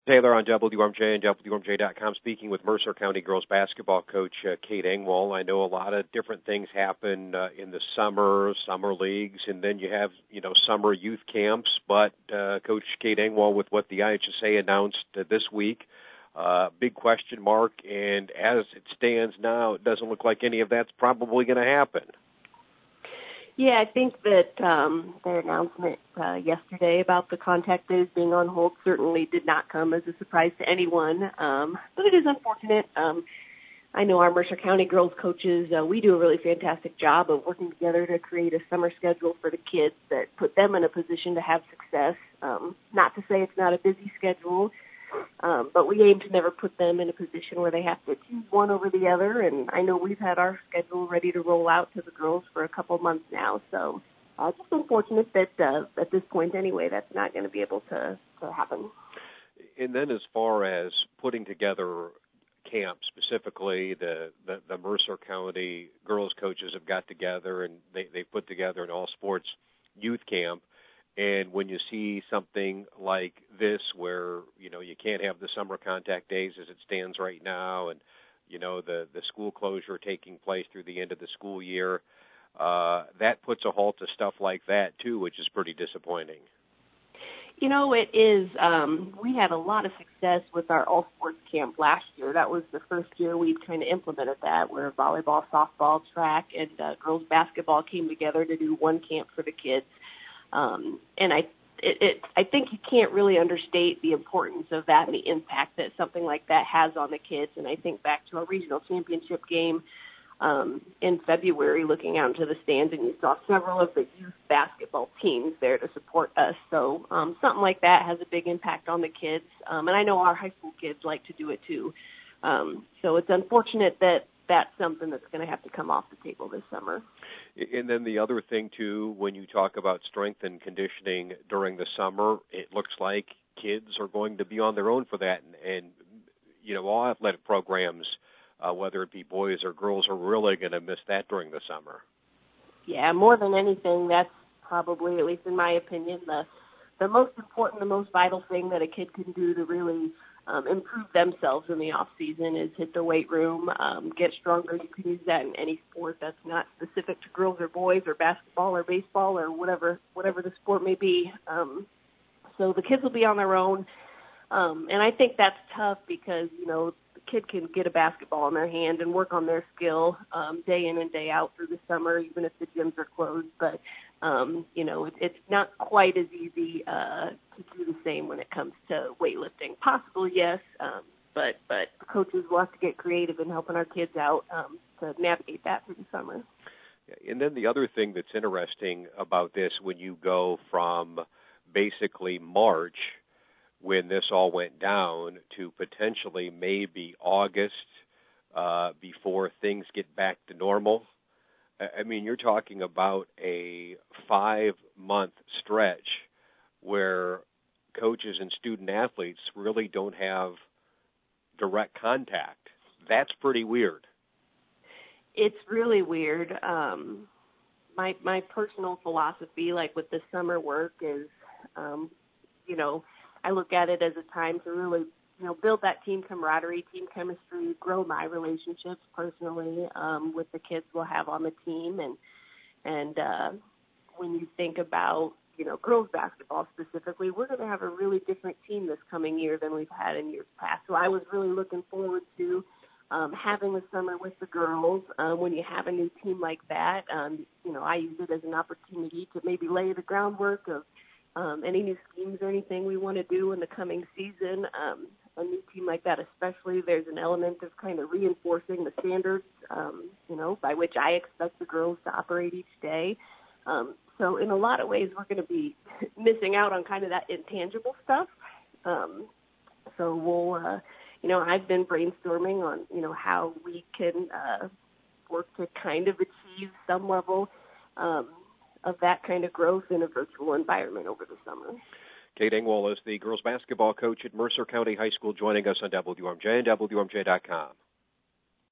Taylor on WRMJ and WRMJ.com, speaking with Mercer County girls basketball coach Kate Engwall. I know a lot of different things happen in the summer leagues, and then you have, summer youth camps. But Coach Kate Engwall, with what the IHSA announced this week, big question mark, and as it stands now, it doesn't look like any of that's probably going to happen. Yeah, I think that their announcement yesterday about the contact days being on hold certainly did not come as a surprise to anyone, but it is unfortunate. I know our Mercer County girls coaches, we do a really fantastic job of working together to create a summer schedule for the kids that put them in a position to have success. Not to say it's not a busy schedule, but we aim to never put them in a position where they have to choose one over the other. And I know we've had our schedule ready to roll out to the girls for a couple of months now. So just unfortunate that at this point anyway, that's not going to be able to happen. And then as far as putting together camp, specifically the Mercer County girls coaches have got together and they put together an all-sports youth camp. And when you see something like this where, you can't have the summer contact days as it stands right now and, the school closure taking place through the end of the school year, that puts a halt to stuff like that, too, which is pretty disappointing. It is. We had a lot of success with our all-sports camp last year. That was the first year we kind of implemented that, where volleyball, softball, track, and girls basketball came together to do one camp for the kids. And I think you can't really understate the importance of that and the impact that something like that has on the kids. And I think back to our regional championship game in February, looking out into the stands, and you saw several of the youth basketball teams there to support us. So something like that has a big impact on the kids. And I know our high school kids like to do it too. So it's unfortunate that that's something that's going to have to come off the table this summer. And then the other thing, too, when you talk about strength and conditioning during the summer, it looks like kids are going to be on their own for that. And all athletic programs, whether it be boys or girls, are really going to miss that during the summer. Yeah, more than anything, that's probably, at least in my opinion, the most important, the most vital thing that a kid can do to really improve themselves in the off season is hit the weight room, get stronger. You can use that in any sport that's not specific to girls or boys or basketball or baseball or whatever the sport may be. So the kids will be on their own. And I think that's tough because, the kid can get a basketball in their hand and work on their skill day in and day out through the summer, even if the gyms are closed. But, it's not quite as easy to do the same when it comes to weightlifting. Possibly, yes, but coaches will have to get creative in helping our kids out to navigate that through the summer. And then the other thing that's interesting about this, when you go from basically March, when this all went down, to potentially maybe August before things get back to normal. I mean, you're talking about a 5-month stretch where coaches and student athletes really don't have direct contact. That's pretty weird. It's really weird. My personal philosophy, like with the summer work, is, I look at it as a time to really, build that team camaraderie, team chemistry, grow my relationships personally with the kids we'll have on the team. And when you think about, girls basketball specifically, we're going to have a really different team this coming year than we've had in years past. So I was really looking forward to having the summer with the girls. When you have a new team like that, I use it as an opportunity to maybe lay the groundwork of any new schemes or anything we want to do in the coming season. A new team like that, especially, there's an element of kind of reinforcing the standards, by which I expect the girls to operate each day. So in a lot of ways, we're going to be missing out on kind of that intangible stuff. So we'll, I've been brainstorming on, how we can work to kind of achieve some level of that kind of growth in a virtual environment over the summer. Kate Engwall is the girls basketball coach at Mercer County High School, joining us on WRMJ and WRMJ.com.